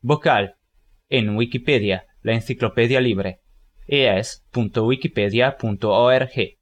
Vocal. En Wikipedia, la enciclopedia libre. es.wikipedia.org.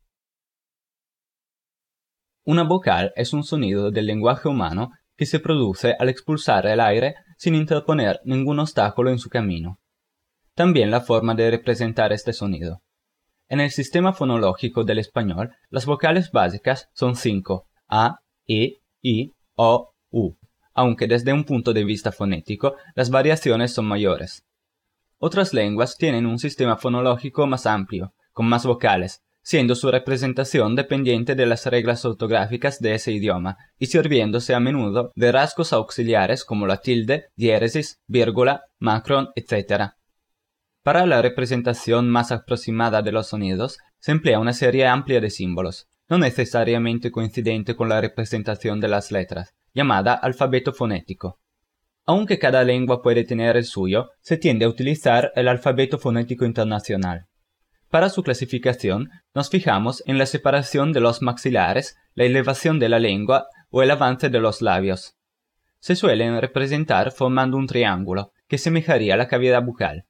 Una vocal es un sonido del lenguaje humano que se produce al expulsar el aire sin interponer ningún obstáculo en su camino. También la forma de representar este sonido. En el sistema fonológico del español, las vocales básicas son 5, A, E, I, O, U, aunque desde un punto de vista fonético, las variaciones son mayores. Otras lenguas tienen un sistema fonológico más amplio, con más vocales, siendo su representación dependiente de las reglas ortográficas de ese idioma y sirviéndose a menudo de rasgos auxiliares como la tilde, diéresis, vírgula, macron, etc. Para la representación más aproximada de los sonidos, se emplea una serie amplia de símbolos, no necesariamente coincidente con la representación de las letras, llamada alfabeto fonético. Aunque cada lengua puede tener el suyo, se tiende a utilizar el alfabeto fonético internacional. Para su clasificación, nos fijamos en la separación de los maxilares, la elevación de la lengua o el avance de los labios. Se suelen representar formando un triángulo, que semejaría la cavidad bucal.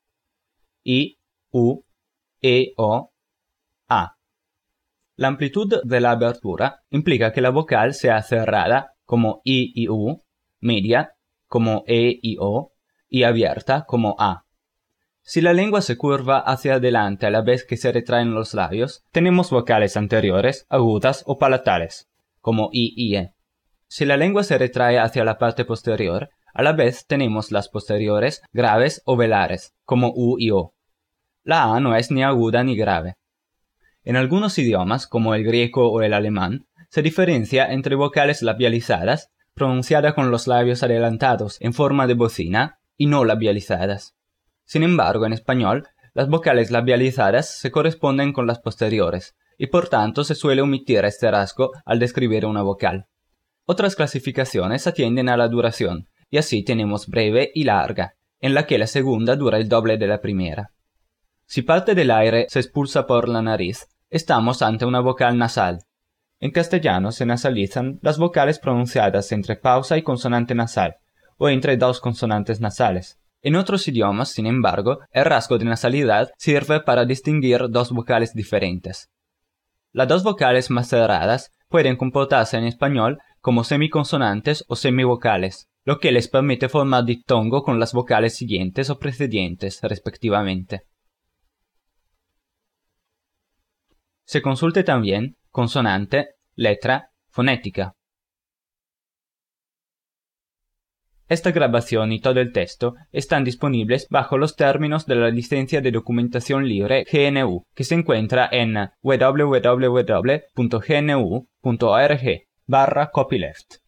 I, U, E, O, A. La amplitud de la abertura implica que la vocal sea cerrada, como I y U, media, como E y O, y abierta, como A. Si la lengua se curva hacia adelante a la vez que se retraen los labios, tenemos vocales anteriores, agudas o palatales, como I y E. Si la lengua se retrae hacia la parte posterior, a la vez tenemos las posteriores, graves o velares, como U y O. La A no es ni aguda ni grave. En algunos idiomas, como el griego o el alemán, se diferencia entre vocales labializadas, pronunciadas con los labios adelantados en forma de bocina, y no labializadas. Sin embargo, en español, las vocales labializadas se corresponden con las posteriores, y por tanto se suele omitir este rasgo al describir una vocal. Otras clasificaciones atienden a la duración, y así tenemos breve y larga, en la que la segunda dura el doble de la primera. Si parte del aire se expulsa por la nariz, estamos ante una vocal nasal. En castellano se nasalizan las vocales pronunciadas entre pausa y consonante nasal, o entre dos consonantes nasales. En otros idiomas, sin embargo, el rasgo de nasalidad sirve para distinguir dos vocales diferentes. Las dos vocales más cerradas pueden comportarse en español como semiconsonantes o semivocales, lo que les permite formar diptongo con las vocales siguientes o precedentes, respectivamente. Se consulte también consonante, letra, fonética. Esta grabación y todo el texto están disponibles bajo los términos de la licencia de documentación libre GNU, que se encuentra en www.gnu.org/copyleft.